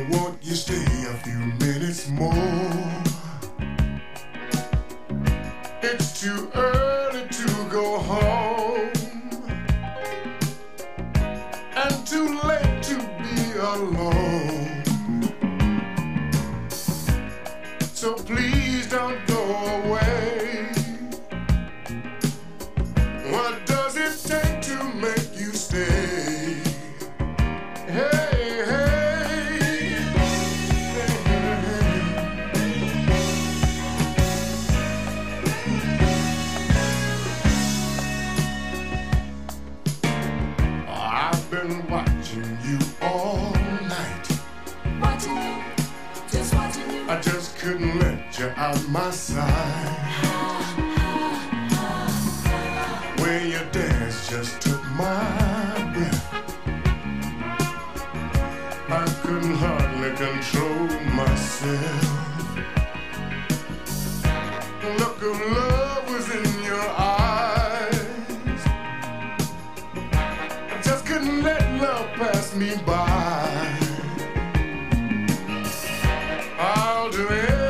won't you stay a few minutes more? It's too early to go home and too late to be alone. So please don't go away. What does it take to make you stay? Hey, hey, I've been watching you all night. Watching you, just watching you. I just couldn't let you out my sight. When you dance just took my breath. I couldn't hardly control myself. The look of love was in your eyes. I just couldn't let love pass me by. I'll do it.